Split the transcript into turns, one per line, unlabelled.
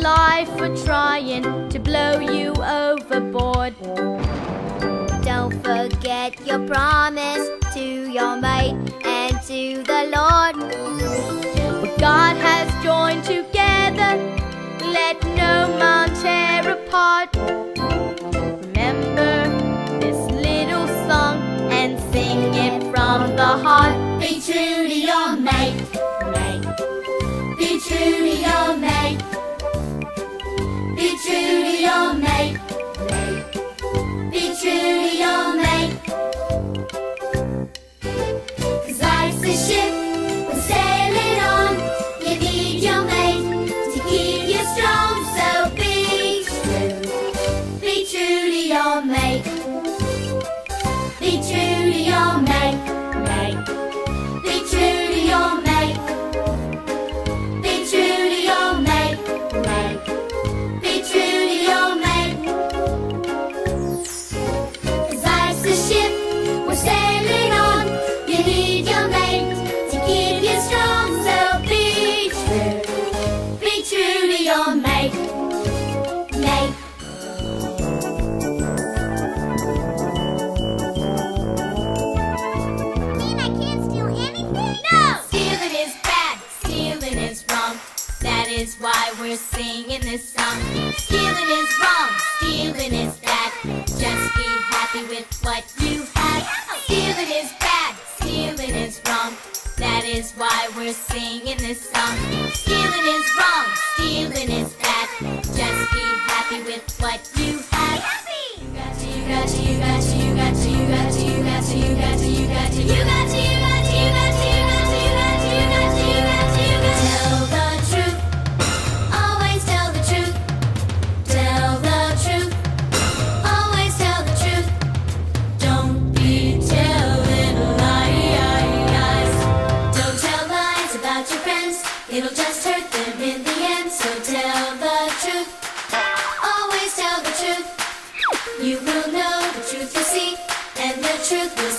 life for trying to blow you overboard.
Don't forget your promise to your mate and to the Lord.
What God has joined together, let no man tear apart. Remember this little song and sing it from the heart.
Be true to your mate, mate. Be true to your mate. Be true to your mate, mate. Be true to your mate. 'Cause life's a ship we're sailing on. You need your mate to keep you strong. So be true to your mate. Be true to your mate, mate. Be true to your mate. Be true to your mate, mate. Be true to your mate. 'Cause life's a ship we're sailing on. You need your mate to keep you strong. So be true to your mate, mate. I can't steal anything? No! Stealing is bad, stealing is wrong. That is why we're singing this song. Stealing is wrong, stealing is bad. Just be happy with what you have. Stealing is bad, stealing is wrong. That is why we're singing this song. Stealing is wrong, stealing is bad. Just be happy with what you have. You got to, you got to, you got to, you got to, you got to, you got to, you got to, you got to, you got to, you got to, you got to, you got to, you got to, you got to, you got to, you got to. Tell the truth, always tell the truth. Tell the truth, always tell the truth. Don't be telling lies. Don't tell lies about your friends. It'll just hurt them in the end. So tell the truth, always tell the truth. You will know the truth you see, and the truth will